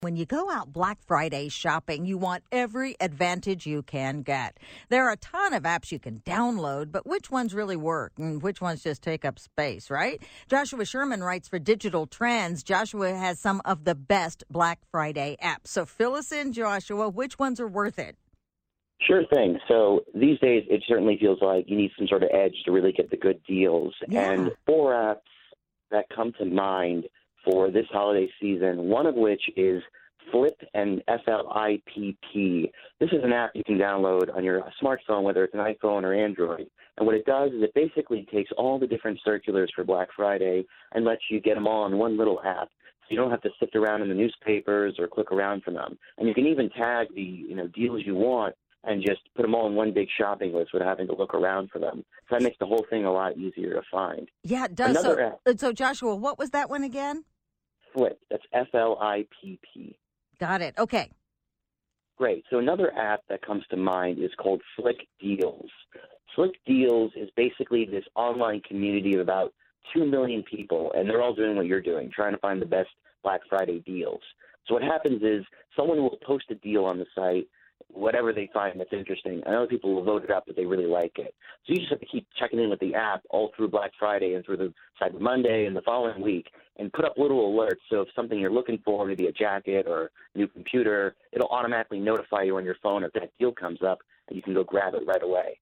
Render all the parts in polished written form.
When you go out Black Friday shopping, you want every advantage you can get. There are a ton of apps you can download, but which ones really work and which ones just take up space, right? Joshua Sherman writes for Digital Trends. Joshua has some of the best Black Friday apps. So fill us in, Joshua. Which ones are worth it? Sure thing. So these days, it certainly feels like you need some sort of edge to really get the good deals. Yeah. And 4 apps that come to mind for this holiday season, one of which is Flip and F-L-I-P-P. This is an app you can download on your smartphone, whether it's an iPhone or Android. And what it does is it basically takes all the different circulars for Black Friday and lets you get them all in one little app. So you don't have to sift around in the newspapers or click around for them. And you can even tag the deals you want and just put them all in one big shopping list without having to look around for them. So that makes the whole thing a lot easier to find. Yeah, it does. So Joshua, what was that one again? Flip. That's F-L-I-P-P. Got it. Okay. Great. So another app that comes to mind is called Slick Deals. Slick Deals is basically this online community of about 2 million people, and they're all doing what you're doing, trying to find the best Black Friday deals. So what happens is someone will post a deal on the site, whatever they find that's interesting, and other people will vote it up if they really like it. So you just have to keep checking in with the app all through Black Friday and through the Cyber Monday and the following week and put up little alerts. So if something you're looking for, maybe a jacket or a new computer, it'll automatically notify you on your phone if that deal comes up, and you can go grab it right away.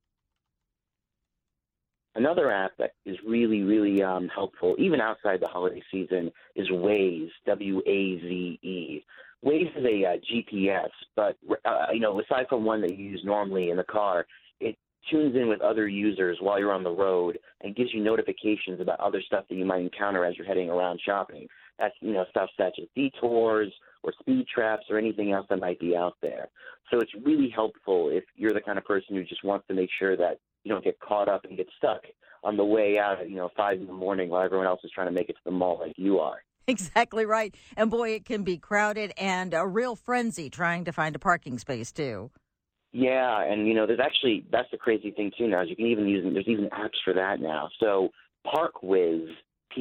Another app that is really, really helpful, even outside the holiday season, is Waze, W-A-Z-E. Waze is a GPS, but aside from one that you use normally in the car, it tunes in with other users while you're on the road and gives you notifications about other stuff that you might encounter as you're heading around shopping. That's stuff such as detours or speed traps or anything else that might be out there. So it's really helpful if you're the kind of person who just wants to make sure that you don't get caught up and get stuck on the way out at 5 in the morning while everyone else is trying to make it to the mall like you are. Exactly right. And boy, it can be crowded and a real frenzy trying to find a parking space too. Yeah, and that's the crazy thing too now is you can even there's even apps for that now. So ParkWhiz,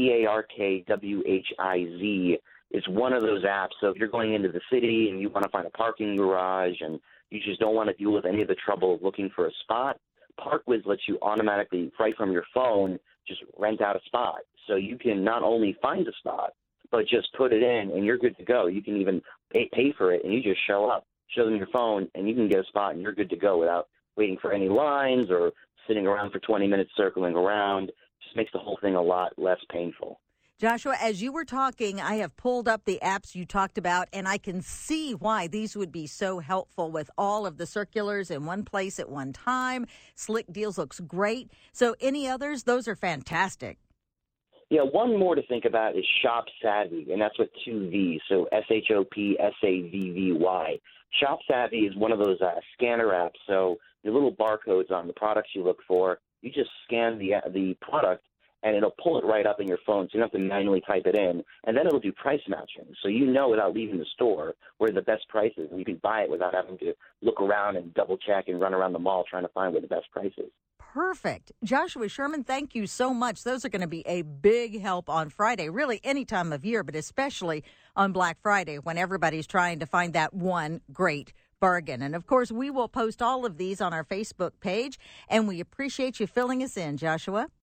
P-A-R-K-W-H-I-Z, is one of those apps. So if you're going into the city and you want to find a parking garage and you just don't want to deal with any of the trouble of looking for a spot, ParkWhiz lets you automatically, right from your phone, just rent out a spot. So you can not only find a spot, but just put it in and you're good to go. You can even pay for it and you just show up, show them your phone, and you can get a spot and you're good to go without waiting for any lines or sitting around for 20 minutes circling around. It just makes the whole thing a lot less painful. Joshua, as you were talking, I have pulled up the apps you talked about, and I can see why these would be so helpful with all of the circulars in one place at one time. Slick Deals looks great. So any others? Those are fantastic. Yeah, one more to think about is Shop Savvy, and that's with 2 V's, so S-H-O-P-S-A-V-V-Y. Shop Savvy is one of those scanner apps, so your little barcodes on the products you look for, you just scan the product, and it'll pull it right up in your phone, so you don't have to manually type it in, and then it'll do price matching, so you know without leaving the store where the best price is, and you can buy it without having to look around and double-check and run around the mall trying to find where the best price is. Perfect. Joshua Sherman, thank you so much. Those are going to be a big help on Friday, really any time of year, but especially on Black Friday when everybody's trying to find that one great bargain. And, of course, we will post all of these on our Facebook page, and we appreciate you filling us in, Joshua.